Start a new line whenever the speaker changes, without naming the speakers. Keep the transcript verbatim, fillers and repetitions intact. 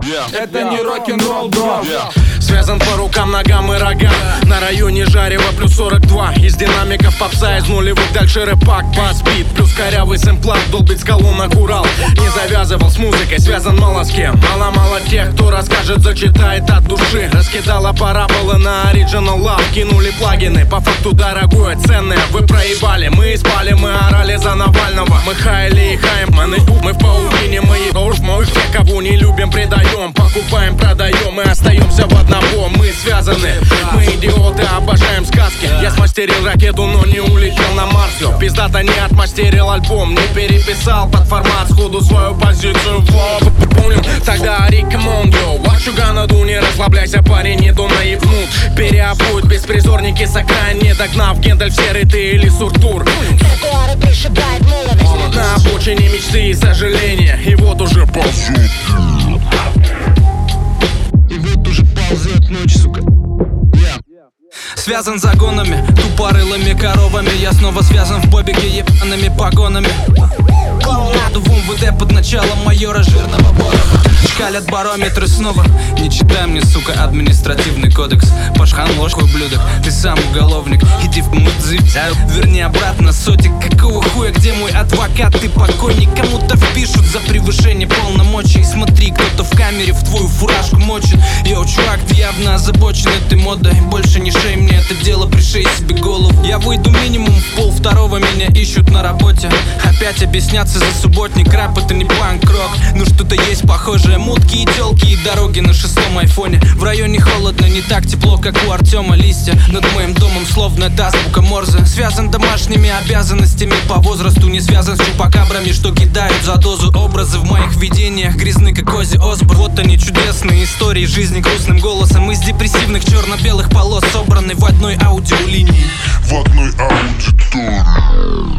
Это не рок-н-ролл, бро.
Связан по рукам, ногам и рогам. На районе Жарева плюс сорок два. Из динамиков попса, из нулевых дальше рэпак. Бас-бит плюс корявый сэмплак. Долбит с колонок Урал. Не завязывал с музыкой, связан мало с кем. Мало-мало тех, кто расскажет, зачитает от души. Раскидала параболы на Original Love. Кинули плагины, по факту дорогое, ценное. Вы проебали, мы спали, мы орали за Навального. Мы хаяли и хаем, мы, мы в паутине. Мы мы все, кого не любим, предаем. Покупаем, продаем и остаемся в одного. Мы связаны, мы идиоты, обожаем сказки. Я смастерил ракету, но не улетел на Марс. Пиздата не отмастерил альбом, не переписал под формат сходу свою позицию в лоб. Помню, тогда Рик Мондо, what you gonna do, не расслабляйся, парень, не то наебнут. Переобуют беспризорники с окраин, не догнав Гендель в серый ты или Суртур. На обочине мечты и сожаления, и вот уже ползут.
И вот уже ползет ночь, сука. Связан загонами, тупорылыми коровами. Я снова связан в бобике ебаными погонами. Клоунаду в МВД под началом майора жирного Борова. Шкалят барометры снова. Не читай мне, сука, административный кодекс. Пашхан ложку, ублюдок, ты сам уголовник. Иди в мудзи, верни обратно сотик. Какого хуя, где мой адвокат, ты покойник? Кому-то впишут за превышение полномочий. Смотри, кто-то в камере в твою фуражку мочит. Йоу, чувак, ты явно озабочен этой модой. Больше не шей мне это дело, пришей себе голову. Я выйду минимум в пол второго, меня ищут на работе. Опять объясняться за субботник, рэп это не панк-рок. Ну что-то есть похожее, мутки и тёлки и дороги на шестом айфоне. В районе холодно, не так тепло, как у Артема. Листья над моим домом, словно это азбука Морзе. Связан домашними обязанностями по возрасту. Не связан с чупакабрами, что кидают за дозу. Образы в моих видениях грязны, как Оззи Осборн. Вот они, чудесные истории жизни грустным голосом. Из депрессивных черно-белых полос собраны в одной аудиолинии.
В одной аудитории.